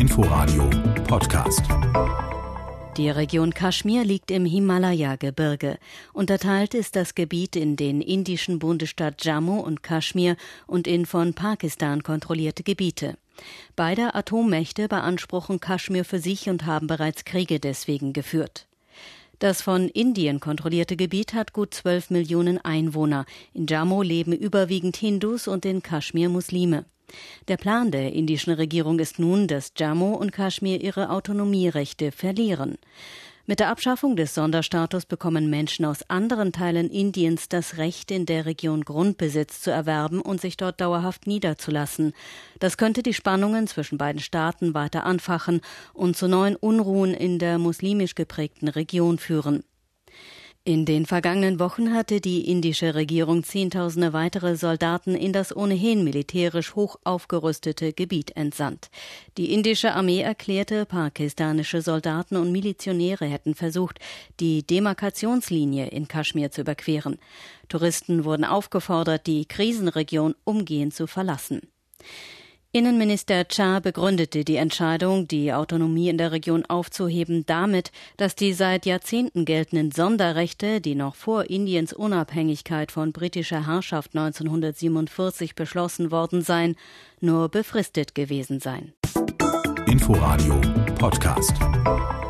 Inforadio Podcast. Die Region Kaschmir liegt im Himalaya-Gebirge. Unterteilt ist das Gebiet in den indischen Bundesstaat Jammu und Kaschmir und in von Pakistan kontrollierte Gebiete. Beide Atommächte beanspruchen Kaschmir für sich und haben bereits Kriege deswegen geführt. Das von Indien kontrollierte Gebiet hat gut 12 Millionen Einwohner. In Jammu leben überwiegend Hindus und in Kaschmir Muslime. Der Plan der indischen Regierung ist nun, dass Jammu und Kaschmir ihre Autonomierechte verlieren. Mit der Abschaffung des Sonderstatus bekommen Menschen aus anderen Teilen Indiens das Recht, in der Region Grundbesitz zu erwerben und sich dort dauerhaft niederzulassen. Das könnte die Spannungen zwischen beiden Staaten weiter anfachen und zu neuen Unruhen in der muslimisch geprägten Region führen. In den vergangenen Wochen hatte die indische Regierung Zehntausende weitere Soldaten in das ohnehin militärisch hoch aufgerüstete Gebiet entsandt. Die indische Armee erklärte, pakistanische Soldaten und Milizionäre hätten versucht, die Demarkationslinie in Kaschmir zu überqueren. Touristen wurden aufgefordert, die Krisenregion umgehend zu verlassen. Innenminister Shah begründete die Entscheidung, die Autonomie in der Region aufzuheben, damit, dass die seit Jahrzehnten geltenden Sonderrechte, die noch vor Indiens Unabhängigkeit von britischer Herrschaft 1947 beschlossen worden seien, nur befristet gewesen seien. Inforadio Podcast.